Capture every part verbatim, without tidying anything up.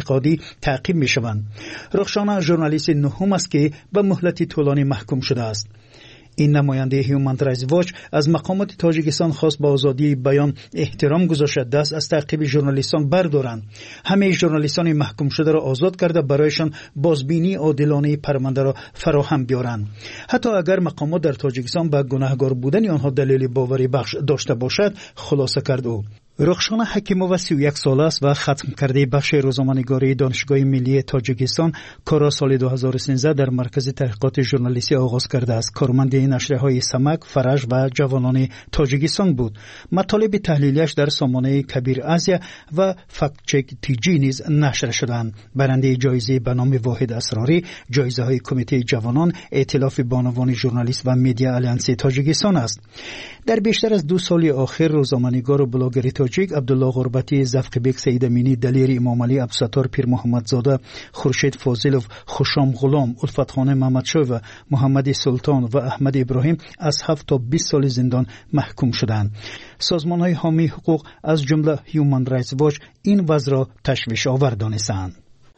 اعتقادی تعقیب می شوند. رخشانه ژورنالیست نهم است که به مهلت طولانی محکوم شده است. این نماینده هیومن رایتس واچ از مقامات تاجیکستان خواست با آزادی بیان احترام گذاشته دست از تعقیب ژورنالیستان بردارند. همه ژورنالیستان محکوم شده را آزاد کرده برایشان بازبینی عادلانه پرونده را فراهم بیارند. حتی اگر مقامات در تاجیکستان به گناهکار بودن آنها دلیل باوری بخش داشته باشد، خلاصه کرد او. رخشانه حکیمووا سی و یک ساله است و ختم کرده بخش روزنامه‌نگاری دانشگاه ملی تاجیکستان کار سال دو هزار و سیزده در مرکز تحقیقات ژورنالیستی آغاز کرده است. کارمند نشریه‌های سمک، فرج و جوانان تاجیکستان بود. مطالب تحلیلیش در سامانه کبیر آسیا و فکت چک تیجی نیز نشر شدند. برنده جایزه به نام واحد اسراری، جایزه‌های کمیته جوانان، ائتلاف بانوان ژورنالیست و مدیا آلیانس تاجیکستان است. در بیشتر از دو سال اخیر روزنامه‌نگار و بلاگر تاجیک عبدالله غربتی، زفقبک سید امینی، دلیر امام علی عبدالستار پیر محمد زاده، خورشید فاضلوف، خوشام غلام، الفت خان محمدشاه و محمد سلطان و احمد ابراهیم از هفت تا بیست سال زندان محکوم شدند. سازمان‌های حامی حقوق از جمله هیومن رایتس واچ این وضع را تشویش آور دانستند.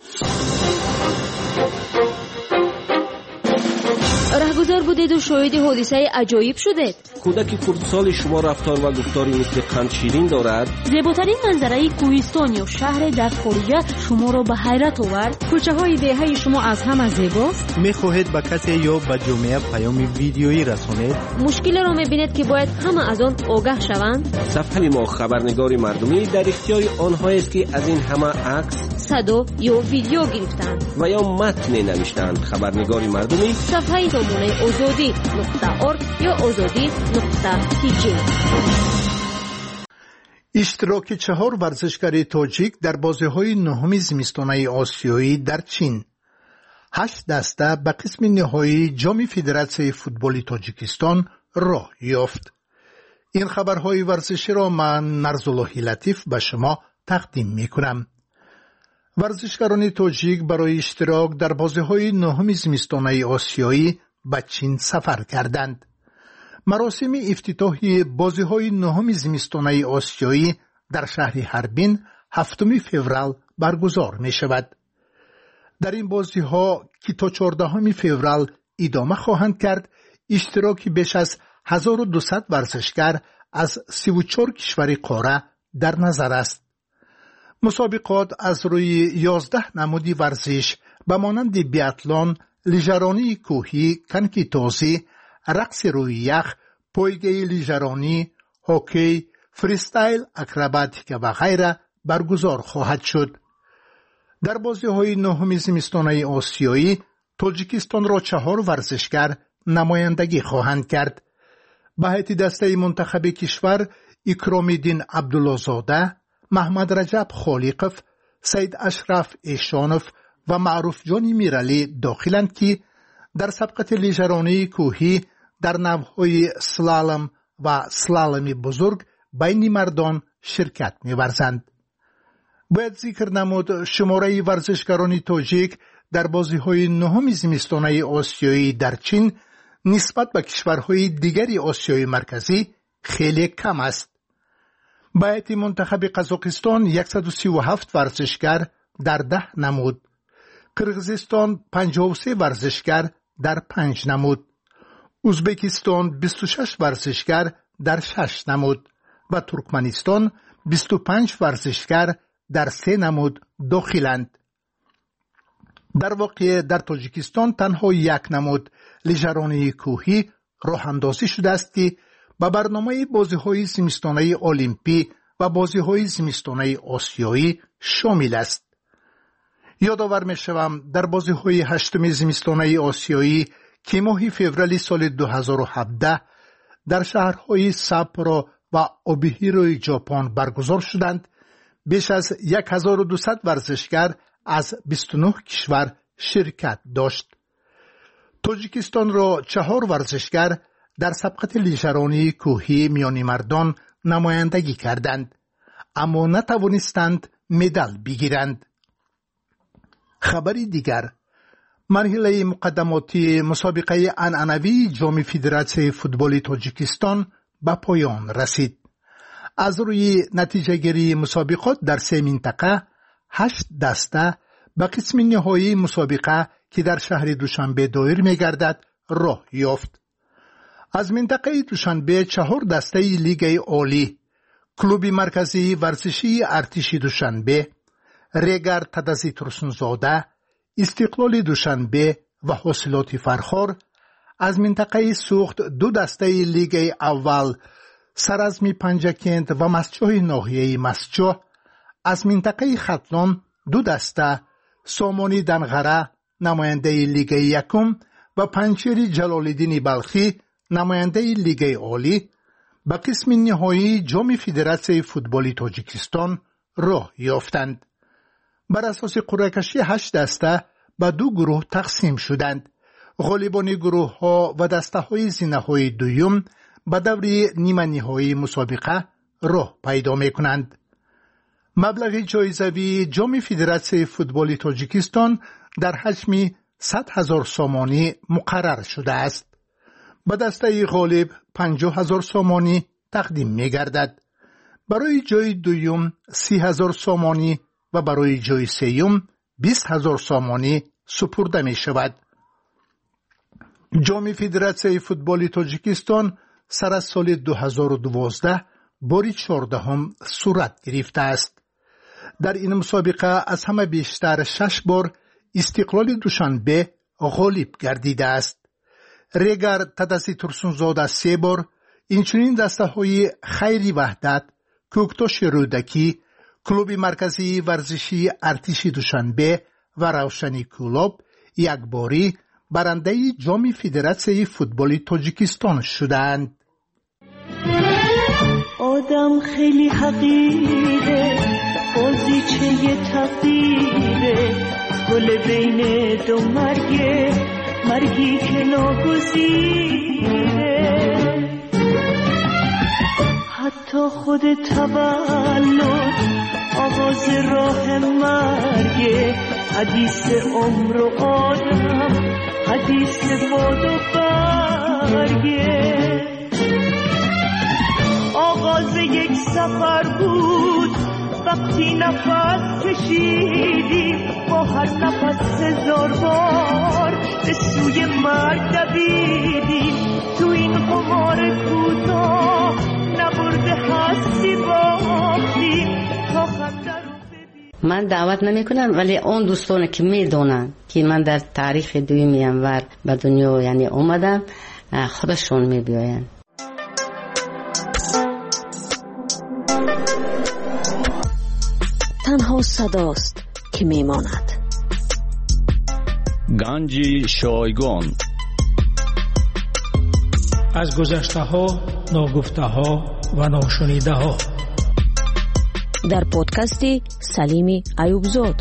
رهگذر بودید و شاهد حادثه عجایب شدید. کودک خردسال شما رفتار و گفتاری مثل قند شیرین دارد. زیباترین منظره کوهستان یا شهر در خارج شما را به حیرت آورد. کوچه های دهه شما از همه زیباست. میخواهید به کسی یا به جامعه پیام ویدیویی رسانید؟ مشکل را میبینید که باید همه از آن آگاه شوند. صفحه ما خبرنگار مردمی در اختیار آنهایی است که از این همه عکس، صدا یا ویدیو گرفتند و یا متن نوشتند. خبرنگار مردمی صفحه نمونه آزادی نقطه ارگ یا آزادی نقطه تی جی. اشتراک چهار ورزشکار تاجیک در بازی‌های نهم زمستانه آسیایی در چین. هشت دسته به قسم نهایی جام فدراسیون فوتبال تاجیکستان راه یافت. این خبرهای ورزشی را من نرزالله لطیف به شما تقدیم می‌کنم. ورزشکاران تاجیک برای اشتراک در بازی‌های نهم زمستانه آسیایی به چین سفر کردند. مراسم افتتاحی بازی‌های نهم زمستانه آسیایی در شهر هربین هفتم فوریه برگزار می‌شود. در این بازی‌ها که تا چهاردهم فوریه ادامه خواهند کرد، اشتراک بیش از هزار و دویست ورزشکار از سی و چهار کشور قاره در نظر است. مسابقات از روی یازده نمودی ورزش به مانند بیاتلون، لیژرانی کوهی، کنکی تازی، رقص روی یخ، پایگاه لیژرانی، هاکی، فریستایل، اکروباتیک و غیره برگزار خواهد شد. در بازی‌های نهم زمستانه آسیایی تاجیکستان را چهار ورزشکار نمایندگی خواهند کرد. به هیئت دسته منتخب کشور اکرام‌الدین عبدالله‌زاده، محمد رجب خالقов، سید اشرف ایشانov و معروف جانی میرالی داخلند که در سبقت لیژرانی کوهی در نوع‌های سلالم و سلالم بزرگ بین مردان شرکت می‌ورزند. باید ذکر نمود شماره ورزشکاران تاجیک در بازی‌های نهم زمستانه آسیایی در چین نسبت به کشورهای دیگری آسیای مرکزی خیلی کم است. به هیئت منتخب قزاقستان صد و سی و هفت ورزشکار در ده نمود، قرغیزستان پنجاه و سه ورزشکار در پنج نمود، ازبکستان بیست و شش ورزشکار در شش نمود و ترکمنستان بیست و پنج ورزشکار در سه نمود داخلند. در واقع در تاجیکستان تنها یک نمود لیژرانی کوهی راه اندازی شده است که به برنامه بازی‌های زمستانه المپی و بازی‌های زمستانه آسیایی شامل است. یادآور می‌شوم در بازی‌های هشتم زمستانه آسیایی که ماه فوریه سال دو هزار و هفده در شهرهای ساپورو و اوبیهیروی ژاپن برگزار شدند، بیش از هزار و دویست ورزشکار از بیست و نه کشور شرکت داشت. تاجیکستان را چهار ورزشکار در سبقت لیژرانی کوهی میانی مردان نمایندگی کردند، اما نتوانستند مدال بگیرند. خبری دیگر، مرحله مقدماتی مسابقه عنعنوی جام فدراسیون فوتبال تاجیکستان به پایان رسید. از روی نتیجه گیری مسابقات در سه منطقه هشت دسته به قسم نهایی مسابقه که در شهر دوشنبه دایر می گردد راه یافت. از منطقه دوشنبه چهار دسته لیگ عالی، کلوب مرکزی ورزشی ارتش دوشنبه، ریگر تدزی ترسونزاده، استقلال دوشنبه و حاصلات فرخار، از منطقه سوخت دو دسته لیگ اول، سرازمی پنجکند و مسجد ناحیه مسجد، از منطقه ختلان دو دسته، سامانی دنغره نماینده لیگ یکم و پنچیر جلالالدین بلخی نماینده لیگ عالی به قسم نهایی جام فدراسیون فوتبال تاجیکستان راه یافتند. بر اساس قرعه کشی هشت دسته به دو گروه تقسیم شدند. غالبان گروه ها و دسته های زینه های دویم به دور نیمه نهایی مسابقه راه پیدا می کنند. مبلغ جایزوی جام فدراسیون فوتبال تاجیکستان در حجم صد هزار سامانی مقرر شده است. به دسته غالب پنجاه هزار سامانی تقدیم می گردد. برای جای دویم سی هزار سامانی و برای جای سوم بیست هزار سامانی سپرده می شود. جام فدراسیون فوتبال تاجیکستان سر از سال دو هزار و دوازده باری چهاردهم صورت گرفته است. در این مسابقه از همه بیشتر شش بار استقلال دوشنبه غالب گردیده است. ریگر تدزی ترسونزاده سه بار، اینچنین دسته های خیری وحدت، کوکتاش رودکی، کلوب مرکزی ورزشی ارتش دوشنبه و روشنی کلوب یک باری برنده جام فدراسیون فوتبال تاجیکستان شدند. آدم خیلی حقیره، بازیچه تقدیره، گل بین دو مرگه، مرگی که ناگزیره. حتی خود تولد آغاز راه مرگه، حدیث عمر و آدم، حدیث باد و برگه. آغاز یک سفر بود وقتی نفس کشیدیم، با هر نفس هزار بار به سوی مرگ دویدیم. تو این قمار کوتاه نبرده هستی باختیم تا خنده رو ببینیم. من دعوت نمی کنم، ولی اون دوستان که می دونن که من در تاریخ دویم ینور به دنیا یعنی اومدم، خودشون می بیاین. تنها صداست که میماند. گنج شایگان. از گذشته ها، ناگفته ها و ناشنیده ها. در پادکستی سلیمی ایوبزاد.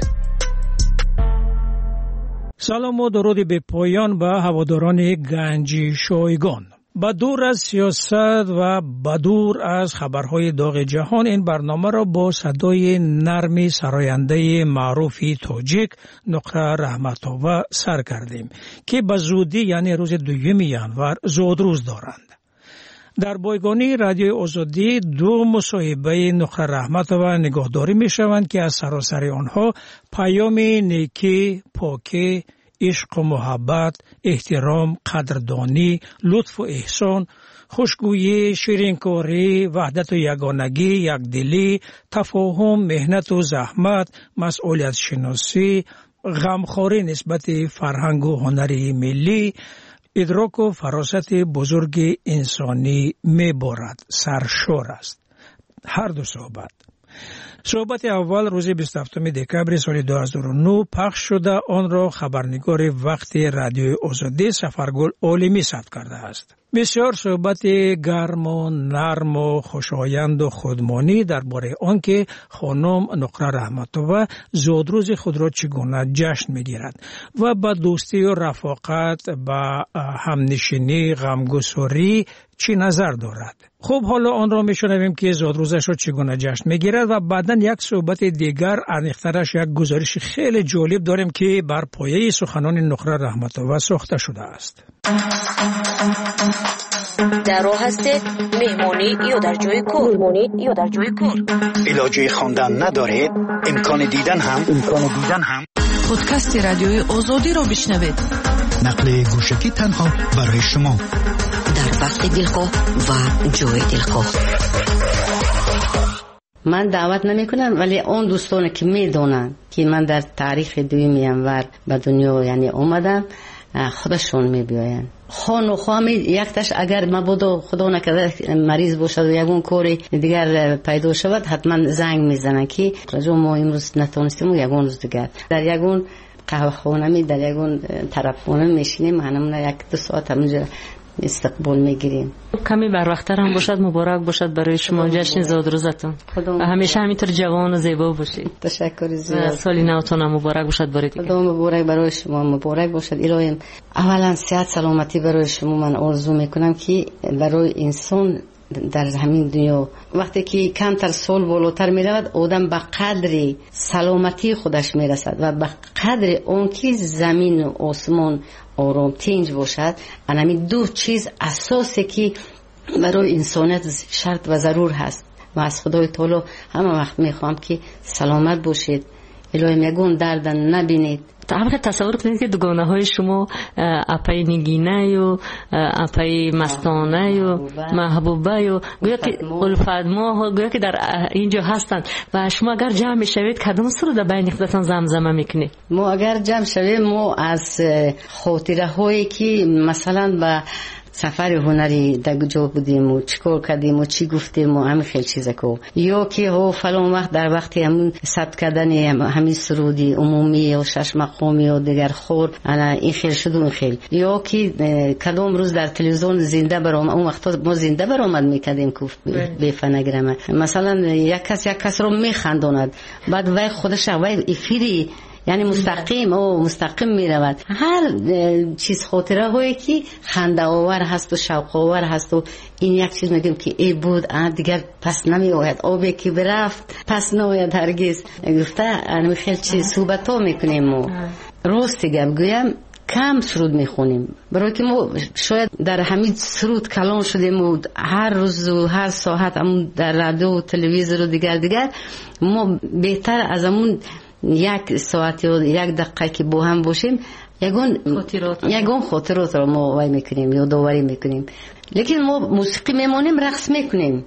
سلام و درود به پایان و هواداران گنج شایگان. با دور از سیاست و با دور از خبرهای داغ جهان، این برنامه را با صدای نرم سراینده معروفی تاجیک نقره رحمت‌آور سر کردیم که به زودی یعنی روز دوم ینور زودروز دارند. در بایگانی رادیو آزادی دو مصاحبه نقره رحمت‌آور نگاهداری می شوند که از سراسر آنها پیام نیکی، پاکی، عشق و محبت، احترام، قدردانی، لطف و احسان، خوشگویی، شیرینکاری، وحدت و یگانگی، یکدلی، تفاهم، مهنت و زحمت، مسئولیت شناسی، غمخواری نسبت فرهنگ و هنری ملی، ادراک و فراست بزرگ انسانی می‌بارد، سرشار است. هر دو صحبت. صحبت اول روز بیست و هفتم دکبر سال دو هزار و نه پخش شده، آن را خبرنگار وقت رادیو آزادی سفرگل عالمی ثبت کرده است. بسیار صحبت گرم و نرم و خوشایند و خودمانی درباره آنکه خانم نقره رحمت‌آور زادروز خود را چگونه جشن می‌گیرد و با دوستی و رفاقت با همنشینی غمگساری چی نظر دارد. خب حالا آن را میشنویم که زادروزش را چگونه جشن میگیرد و بعداً یک صحبت دیگر عمیق‌ترش یک گزارش خیلی جالب داریم که بر پایه سخنان نقره رحمت‌آور ساخته شده است. در راه هستید مهمانی یا در جای کار مهمانی یا در جای کار علاجه خواندن ندارید امکان دیدن هم امکان دیدن هم پادکست رادیوی آزادی را بشنوید. نقل گوشکی تنها برای شما در وقت دلخواه و جای دلخواه. من دعوت نمی کنم، ولی اون دوستان که می دونن که من در تاریخ دویم انور به دنیا یعنی اومدم خودشون می بیاین. خان و خوامی یکتش اگر مبادا خدا نکرده مریض باشد و یکون کوری دیگر پیدا شود حتما زنگ میزنن که رجوع ما امروز نتونستیم و یکون روز دیگر در یکون قهوه خانه می در یکون طرف خانه میشینیم، همون یک دو ساعت همونجا استقبال میگیریم. کمی بر وقت‌تر هم باشد مبارک باشد برای شما جشن زاد روزتون و همیشه همینطور جوان و زیبا باشید. تشکر زیاد. سالی نوتون هم مبارک باشد برای دیگه. خدا مبارک برای شما، مبارک باشد. الهی اولا صحت سلامتی برای شما من آرزو میکنم که برای انسان در همین دنیا وقتی که کمتر سال بالاتر می رود آدم به قدر سلامتی خودش می رسد و به قدر اون که زمین و آسمان آرام تنج باشد. همین دو چیز اساسی که برای انسانیت شرط و ضرور هست و از خدای تعالی همه وقت می خواهم که سلامت باشید، الهی میگون درد نبینید. تا تصور کنید که دوگانه های شما اپای نگینه و اپای مستانه و محبوبه و گویا که الفدما گویا که در اینجا هستند و شما اگر جمع شوید کدام سرود بین خودتان زمزمه میکنید؟ ما اگر جمع شویم ما از خاطره هایی که مثلا با سفر هنری در کجا بودیم و چیکار کردیم و چی گفتیم و همین خیلی چیزا کو یا که ها فلان وقت در وقتی همون ثبت کردن همین سرودی عمومی و شش مقامی و دیگر خور انا این خیلی شد اون خیلی یا که کدام روز در تلویزیون زنده برام اون وقت ما زنده برآمد میکردیم کوفت به فنگرامه مثلا یک کس یک کس رو میخنداند بعد وای خودش وای افیری یعنی مستقیم او مستقیم می رود. هر چیز خاطره هایی که خنده آور هست و شوق آور هست و این یک چیز میگم که ای بود دیگر پس نمی آید، آبی که برفت پس نمیاد هرگز. گفته انمی خیلی چیز صحبت ها میکنیم و راست گم گویم کم سرود میخونیم برای که ما شاید در همین سرود کلان شدیم و هر روز و هر ساعت همون در رادیو و تلویزیون و دیگر دیگر ما بهتر از همون یک ساعت یا یک دقیقه که با هم باشیم یگون خاطرات یگون خاطرات رو ما وای میکنیم یا داوری میکنیم. لیکن ما موسیقی میمونیم رقص میکنیم.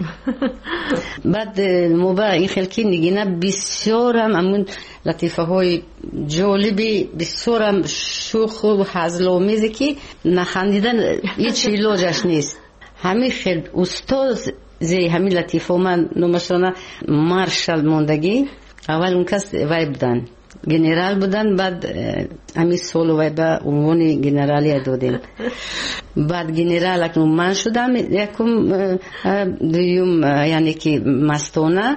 بعد ما با این خلکی نگینه بسیار هم همون لطیفه های جالبی بسیار هم شوخ و هزل‌آمیزی که نخندیدن هیچ علاجش نیست. همین خیلی استاد زی همین لطیفه من نمشانه مارشال موندگی اول اون کس وای بودن گنرال بودن بعد همین سولو وای به عنوان گنرالی دادیم بعد گنرال اکنون من شدم یکم دویم یعنی که مستانه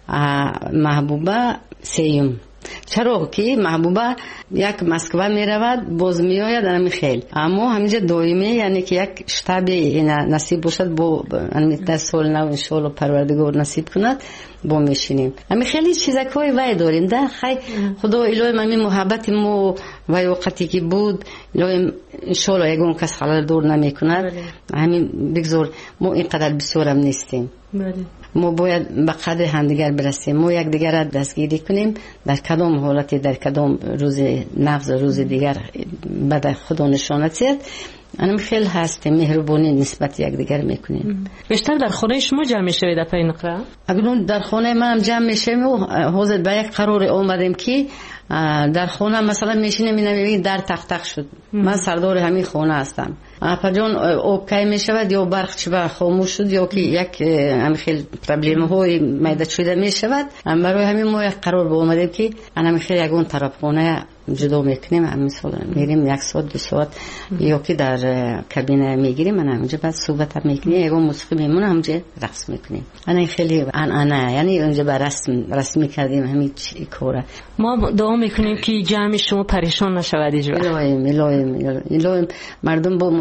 محبوبه سیم چرا که محبوبه یک مسکو می رود باز می آید همین خیل اما همینجا دائمی یعنی که یک شتابی نصیب باشد با همین در سال نو انشالله پروردگار نصیب کند با میشینیم همین خیلی چیزکای وای داریم ده خیلی خدا الهی همین محبت ما وای وقتی که بود الهی انشالله یکون کس خلال دور نمی کند همین بگذار ما اینقدر بسیارم نیستیم ما باید به قدر همدیگر برسیم ما یک دیگر را دستگیری کنیم در کدام حالتی در کدام روز نفس روز دیگر بعد خدا نشانت انم خیلی هست مهربانی نسبت یک دیگر میکنیم. بیشتر در خانه شما جمع میشوید اپای نقره؟ اگر در خانه من هم جمع میشیم و حاضر به یک قرار اومدیم که در خانه مثلا میشینیم میبینیم در تق تق شد من سردار همین خانه هستم اپا جان آب کی میشود یا برق چه خاموش شد یا که یک همین خیلی پرابلم های میده شده میشود برای همین ما یک قرار با اومدیم که همین خیلی یکون طرف خانه جدا میکنیم همین سال میریم یک ساعت دو ساعت یا که در کابینه میگیریم من همونجا بعد صحبت هم میکنیم یکون موسیقی میمونه همونجا رقص میکنیم انا خیلی ان انا یعنی اونجا بر رسم رسمی کردیم همین کاره ما دعا میکنیم که جمع شما پریشان نشود اینجا الهی الهی الهی مردم با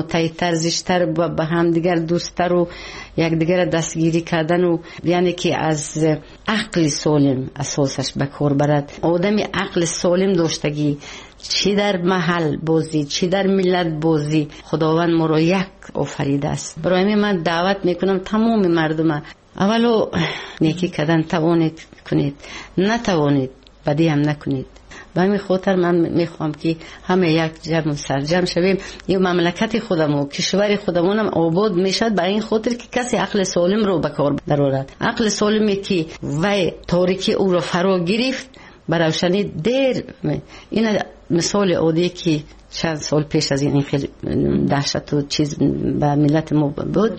متحدتر زیشتر به هم دیگر دوستتر و یک دیگر دستگیری کردن و یعنی که از عقل سالم اساسش به کار برد. آدمی عقل سالم داشتگی چی در محل بازی چی در ملت بازی خداوند ما را یک آفریده است. برای من دعوت میکنم تمام مردم اولو نیکی کردن توانید کنید، نتوانید بدی هم نکنید. به همین خاطر من میخوام که همه یک جمع سرجم شویم. این مملکت خودم و کشور خودمون هم آباد میشد برای این خاطر که کسی عقل سالم رو به کار درآورد. عقل سالمی که وی تاریکی او رو فرا گرفت برای روشنی دیر. این مثال عادی که چند سال پیش از این خیلی دهشت و چیز به ملت ما بود.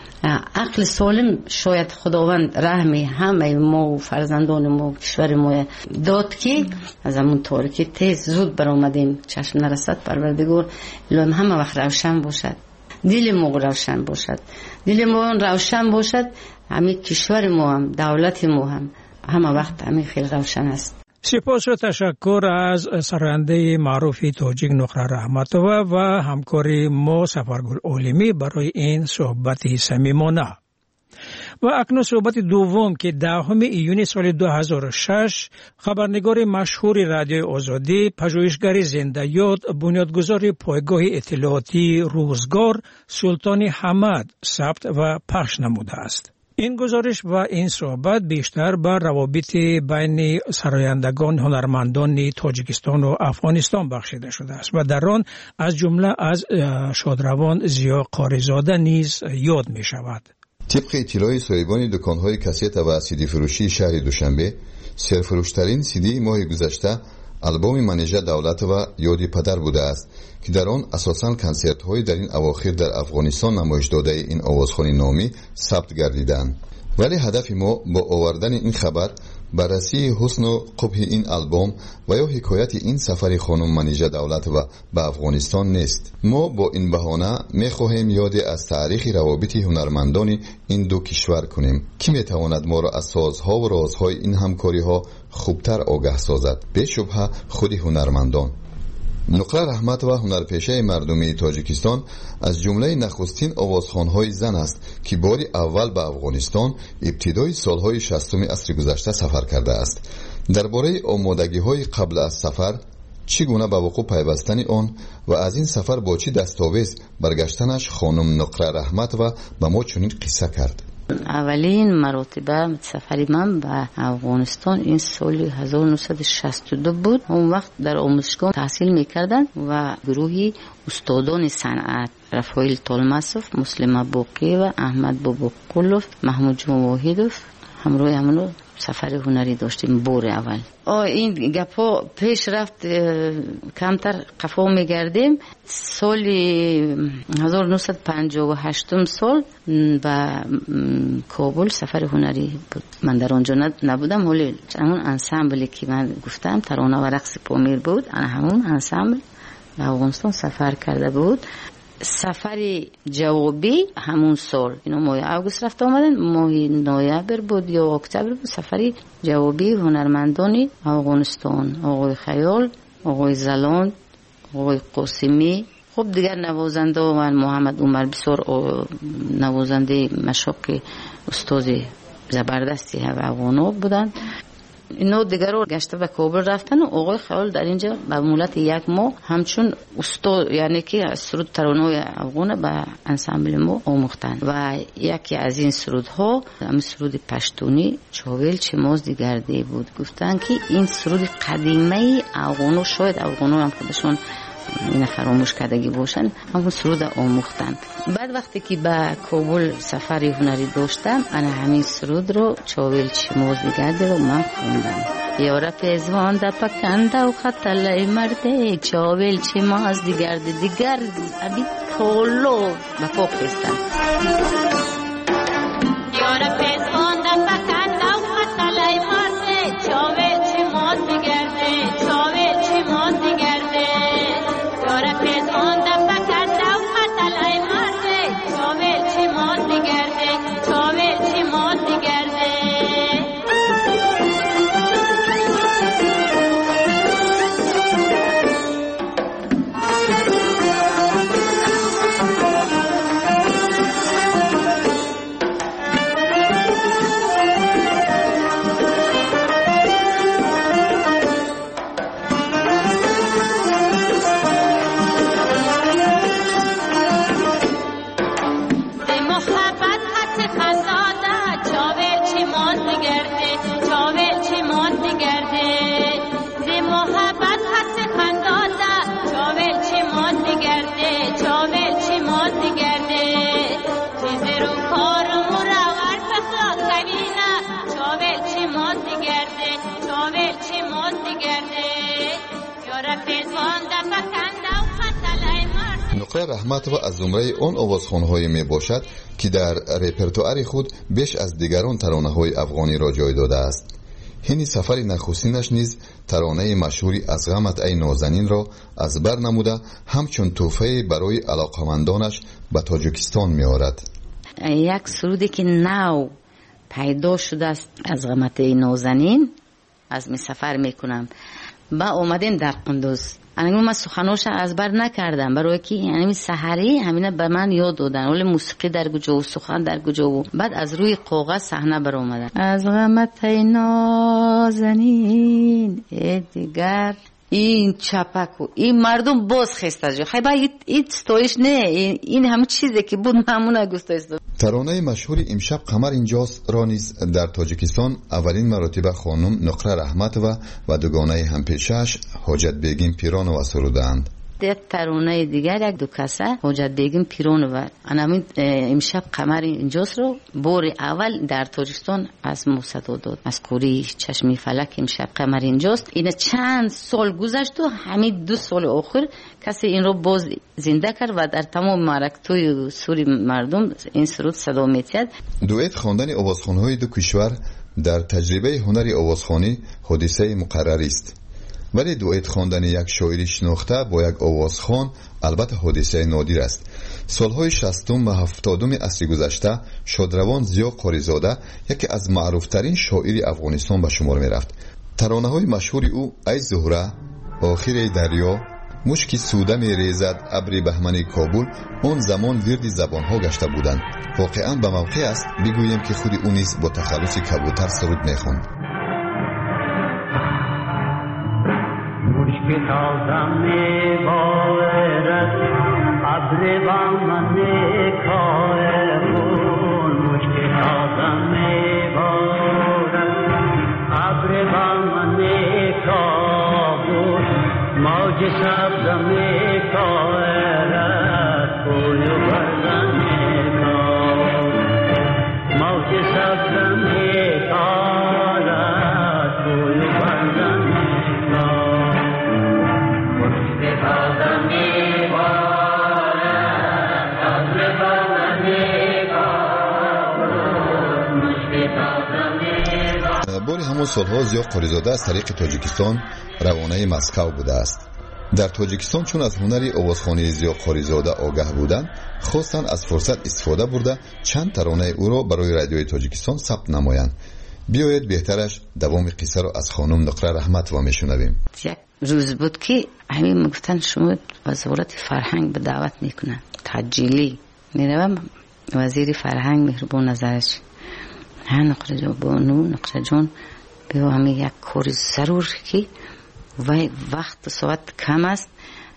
عقل سالم شاید خداوند رحمی همه ما و فرزندان ما و کشور ما داد که از همون تاریکی تیز زود برآمدیم. چشم نرسد پروردگار لام همه وقت روشن باشد، دل ما روشن باشد، دل ما روشن باشد، همین کشور ما هم دولت ما هم همه وقت همین خیلی روشن است. سپاس و تشکر از سرنده معروف تاجیک نقره رحمتوه و همکاری ما سفرگل عالمی برای این صحبت صمیمانه. و اکنون صحبت دوم که دهم ایون سال دو هزار و شش خبرنگار مشهور رادیو آزادی، پژوهشگر زنده یاد، بنیادگذار پایگاه اطلاعاتی روزگار سلطان حمد ثبت و پخش نموده است. این گزارش و این صحبت بیشتر بر روابط بین سرایندگان هنرمندان تاجیکستان و افغانستان بخشیده شده است و در آن از جمله از شادروان زیا قاریزاده نیز یاد می شود. طبق اطلاع صاحبان دکان‌های کاست و سیدی فروشی شهر دوشنبه، سرفروشترین سیدی ماه گذشته البوم منیژه دولت و یادی پدر بوده است که در آن اساساً کنسرت‌های در این اواخر در افغانستان نمایش داده این آوازخوانی نامی ثبت گردیدند. ولی هدف ما با آوردن این خبر بررسی حسن و قبح این البوم و یا حکایت این سفر خانم منیژه دولت و به افغانستان نیست. ما با این بهانه می‌خواهیم یاد از تاریخ روابط هنرمندان این دو کشور کنیم که می‌تواند ما را از سازها و رازهای این همکاری‌ها خوبتر آگاه سازد. به شبهه خود هنرمندان. نقره رحمت و هنرپیشه مردمی تاجیکستان از جمله نخستین آوازخوان‌های زن است که بار اول به افغانستان ابتدای سالهای شصتم عصر گذشته سفر کرده است. درباره آمادگی‌های قبل از سفر، چگونه به وقوع پیوستن آن و از این سفر با چه دستاویز برگشتنش خانم نقره رحمت و به ما چنین قصه کرد. اولین مراتبه سفری من به افغانستان این سال هزار و نهصد و شصت و دو بود. اون وقت در آموزشگاه تحصیل میکردن و گروهی استادان صنعت رفایل طالماسوف، مسلم باقی و احمد باباقلوف، محمود جون واحدوف همراه همونو سفر هنری داشتیم. بور اول آه این گپا پیش رفت کمتر قفا میگردیم. سال هزار و نهصد و پنجاه و هشت سال به کابل سفر هنری بود. من در آنجا نبودم ولی همون انسامبلی که من گفتم ترانه و رقص پامیر بود، انا همون انسامبل به افغانستان سفر کرده بود. سفر جوابی همون سال، اینو ماه اوگوست رفت آمدن، ماه نوامبر بود یا اکتبر بود. سفری جوابی هنرمندانی افغانستان، آقای خیال، آقای زلان، آقای قاسمی، خب دیگر نوازنده و محمد عمر بسیار نوازنده مشاق استاد زبردستی افغانا بودن. اینا دیگر رو گشته به کابل رفتن و آقای خیال در اینجا به مولت یک ماه همچون استاد یعنی که سرود ترانه‌های افغان به انسامبل ما آموختن و یکی از این سرودها هم سرود پشتونی چاویل چماز دیگرده بود. گفتن که این سرود قدیمی افغانو، شاید افغانو هم خودشون این فراموش کردگی باشن، همون سرود آموختن. بعد وقتی که به کابل سفر هنری داشتم، انا همین سرود رو چاویل چماز دیگرده رو من خوندم. یارا پیزوان دا پکنده و خطله مرده، چاویل چماز دیگرده دیگر ابی کولو و پاک خستم. یارا پیزوان دا پکنده و خطله مرده، چاویل چماز دیگرده، چاویل چماز دیگرده. نقره رحمت و از زمره آن آوازخوان‌هایی می باشد که در رپرتوار خود بیش از دیگران ترانه‌های افغانی را جای داده است. این سفر نخستینش نیز ترانه مشهوری از غمت ای نازنین را از بر نموده همچون تحفه برای علاقمندانش به تاجیکستان می آورد. یک سرودی که نو پیدا شده است از غمت ای نازنین از می سفر می کنم با اومدیم در قندوز. انا من سخنوش از بر نکردم برای که یعنی سحری همینه به من یاد دادن ولی موسیقی در کجا و سخن در کجا و بعد از روی کاغذ صحنه بر اومدن از غمت نازنین دیگر این چپک و این مردم باز خسته جو خیلی با این ستایش نه این همه چیزی که بود همونه گستایش داد. ترانه مشهور امشب قمر اینجاست را نیز در تاجیکستان اولین مرتبه خانم نقره رحمت و و دوگانه همپیشش حاجت بیگم پیرانو سرودند. یک ترانه دیگر یک دو کسه حاجت بیگم پیرانو انا امشب قمر اینجاست رو بار اول در تاجیکستان از موسیقی داد از کوری چشمی فلک امشب قمر اینجاست. این چند سال گذشت و همین دو سال آخر کسی این رو باز زنده کرد و در تمام معرکت‌های سوری مردم این سرود صدا می‌تید. دوئت خواندن آوازخوان‌های دو کشور در تجربه هنری آوازخوانی حادثه مقرری است. ولی دوئت خواندن یک شاعری شناخته با یک آوازخوان البته حادثه نادر است. سالهای شصتم و هفتادم عصر گذشته شادروان ضیا قاریزاده یکی از معروفترین شاعری افغانستان به شمار می رفت. ترانه‌های مشهور او ای زهره، آخر دریا، مشکی سوده می ریزد، ابر بهمن کابل اون زمان ورد زبانها گشته بودند. واقعا به موقع است بگویم که خود او نیز با تخلص کبوتر سرود می خوند. مشک تازه می بارد ابر بهمن کابل مشک تازه می بارد ابر بهمن کابل موج سبز می کارد کوی بردن کابل موج سبز می کارد کوی بردن باری همون سالها ضیا قاریزاده از طریق تاجیکستان روانه مسکو بوده است. در تاجیکستان چون از هنری آوازخوانی ضیا قاریزاده آگاه بودند خواستند از فرصت استفاده برده چند ترانه او را برای رادیوی تاجیکستان ثبت نمایند. بیایید بهترش دوام قصه را از خانم نقره رحمت و میشنویم. یک روز بود که همین میگفتن شما وزارت فرهنگ به دعوت میکنن تجیلی میروم وزیر فرهنگ مهربان نظرش ها نقره جان بانو نقره جان بیا همین یک کار ضرور که و وقت ساعت کم است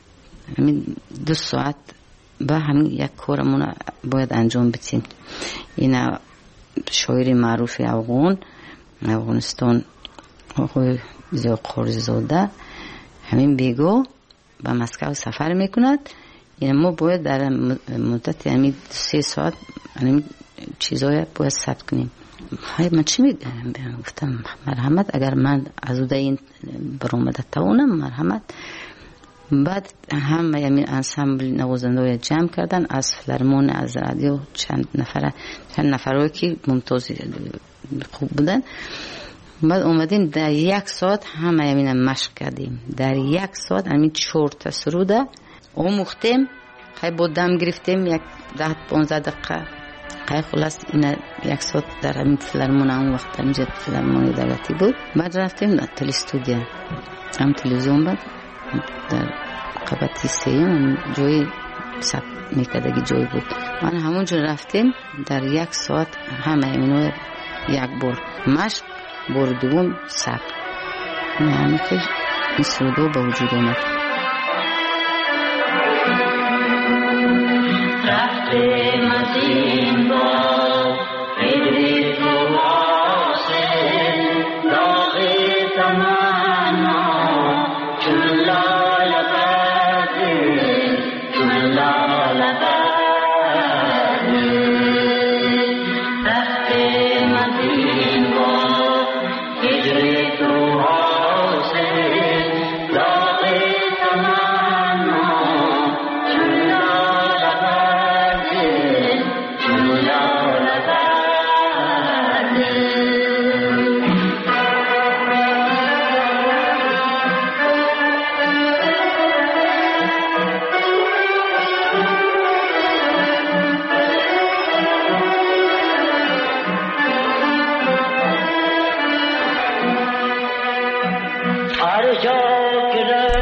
همین دو ساعت با همین یک کارمون باید انجام بدیم. این شاعر معروف افغان افغانستان آقای ضیا قاریزاده همین بیگو به مسکو سفر میکند. این ما باید در مدت همین سه ساعت همین چیزای باید ثبت کنیم. های من چی میگم؟ گفتم مرحمت اگر من از اون این برآمده توانم مرحمت. بعد هم همین انسامبل نوازنده جمع کردن از فلارمون از رادیو چند نفره چند نفرایی که ممتاز خوب بودن. بعد اومدیم در یک ساعت همه همین مشق کردیم. در یک ساعت همین چهار تا سروده آموختیم. خیلی با دم گرفتیم یک ده پانزده دقیقه. خیلی خلاص این یک ساعت در همین فلارمون اون وقت همینجا فلارمون دولتی بود. بعد رفتیم در تلستودیا هم تلویزیون بود در قبطی سیم جوی سب میکردگی جوی بود. من همونجا رفتیم در یک ساعت همه اینو یک بار مشق بار دوم سب همین که این سرودو به وجود آمد. رفتیم از این با ایدی تو واسه داغی تمانا چون لال بردی چون لال بردی رفتیم از این با ایدی تو واسه داغی تمانا چون لال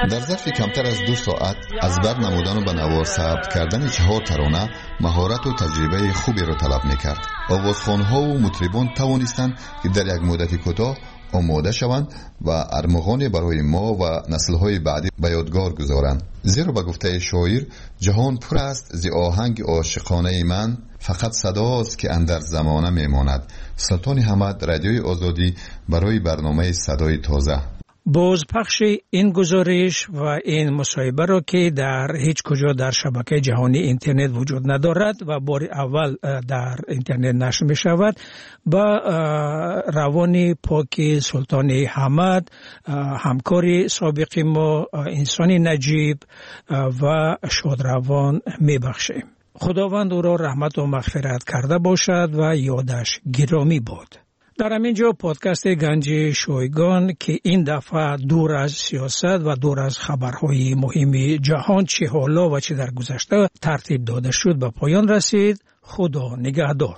در ظرف کمتر از دو ساعت از بر نمودن و به نوار ثبت کردن چهار ترانه مهارت و تجربه خوبی را طلب میکرد. آوازخوان‌ها و مطربان توانستند که در یک مدت کوتاه آماده شوند و ارمغانی برای ما و نسل‌های بعدی به یادگار گذارند. زیرا به گفته شاعر جهان پر است ز آهنگ عاشقانه من، فقط صداست که اندر زمانه میماند. سلطان حمد، رادیوی آزادی، برای برنامه صدای تازه. بازپخش این گزارش و این مصاحبه را که در هیچ کجا در شبکه جهانی اینترنت وجود ندارد و بار اول در اینترنت نشر می شود، با روان پاک سلطان حمد، همکار سابق ما، انسان نجیب و شادروان می بخشیم. خداوند او را رحمت و مغفرت کرده باشد و یادش گرامی باد. در همین جا پادکست گنج شایگان که این دفعه دور از سیاست و دور از خبرهای مهم جهان چه حالا و چه در گذشته ترتیب داده شد به پایان رسید. خدا نگهدار.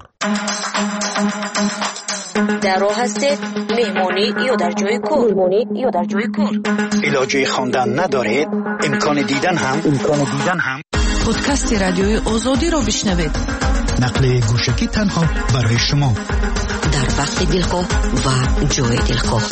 در راه هستید، مهمانی یا در جای کار، مهمانی یا در جای کار، علاجه خواندن ندارید، امکان دیدن هم امکان دیدن هم پادکست رادیوی آزادی رو بشنوید. نقل گوشکی تنها برای شما در وقت دلخواه و جای دلخواه.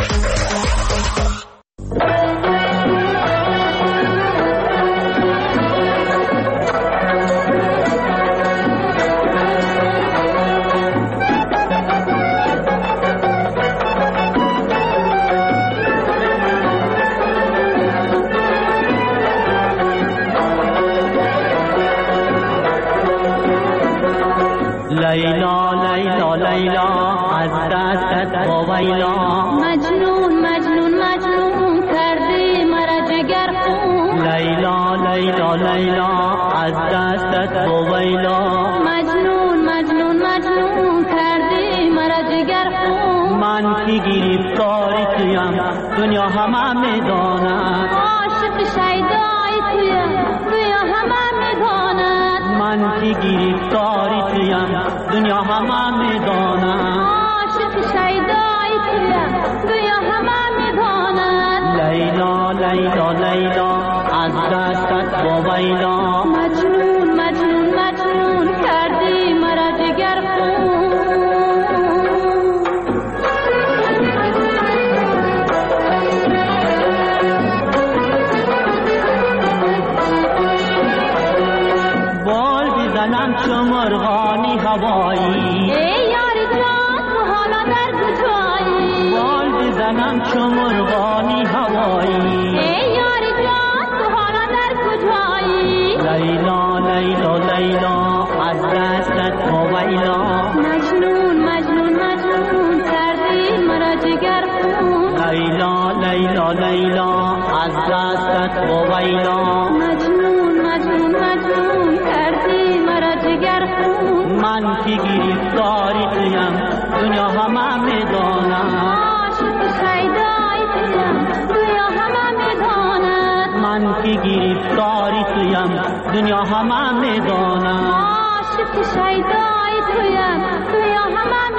لیلا لیلا لیلا از دستت باویلا، مجنون مجنون مجنون کردی مرا جگر خون. لیلا لیلا لیلا از دستت باویلا، مجنون مجنون مجنون کردی مرا جگر خون. من که گرفتار تویم دنیا همه میداند، عاشق شیدای تویم دنیا همه میداند. من که گرفتار تویم دنیا همه میداند، عاشق شیدای تویم دنیا همه میداند. لیلا لیلا لیلا از دستت باویلا، مجنون مجنون مجنون کردی مرا جگر خون. بال بزنم چو مرغانی هوایی، ای یاری جان تو حالا در کجایی؟ بال بزنم چو مرغانی هوایی، ای یاری جان تو حالا در کجایی؟ لیلا لیلا لیلا از دستت باویلا، مجنون مجنون مجنون کردی مرا جگر خون. لیلا لیلا لیلا از دستت باویلا، مجنون مجنون مجنون کردی مرا جگر خون. من که گرفتاری تویم دنیا همه میداند، عاشق شیدای تویم دنیا همه میداند. من که گرفتاری تویم دنیا همه میداند، عاشق شیدای تویم دنیا همه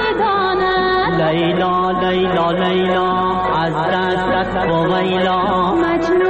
میداند. لیلا لیلا لیلا از دستت باویلا، مجنون